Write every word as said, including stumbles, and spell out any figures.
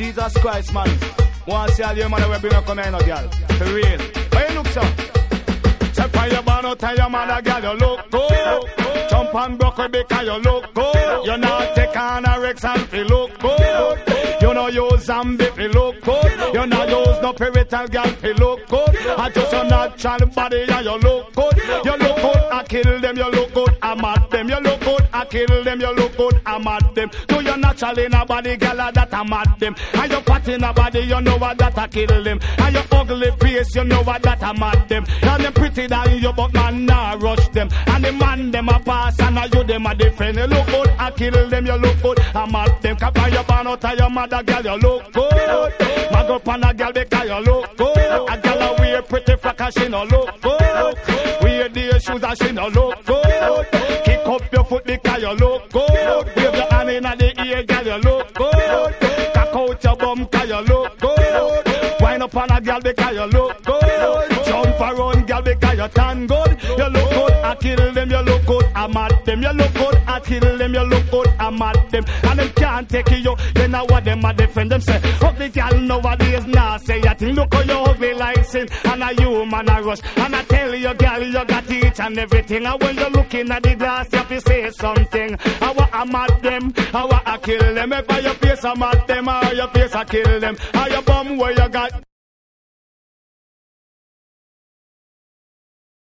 Jesus Christ, man. Want to see all your man will bring a come here, no girl. For real. How you look, so? Step on your band out and your man a girl, you look good. Jump and buckle because you look good. You not take on a Rex and feel look good. You know use zombie feel look good. You not use no pirital girl feel look good. I just your natural body and you look good. You look good, I kill them, you look good, I mad them. You look good, I kill them, you look good, I mad them. Do you natural in a body, girl, that I mad them. And you fat in a body, you know what that I kill them. And your ugly face, you know what that I mad them. And them pretty than you, but man, nah rush them. And the man, them a pass, and I you, them a defend. You look good, I kill them, you look good, I mad them. Cap on your pan out of your mother, girl, you look good. Mag up on a girl because you look good. A girl a wear pretty frock and she no look good. Wear the shoes and she no look good. Kick up your foot because you look good. Wave your hand in the ear, girl, you look good. Cock out your bum because you look good. Wind up on a girl because you look good. Jump around, girl, because you tan good. You look good, I kill them, you look good, I mad them. You look good, I kill them, you look good, I mad them. And them can't take you, you know what them a defend them say. Ugly girl nowadays nah say a thing. Look how you ugly like sin, and a human a rush. And I tell you, girl, you got each and everything. And when you're looking at the glass, you have to say something. I want to mad them, I want to kill them. If I your face I mad them, or your face I kill them. Or your bum where you got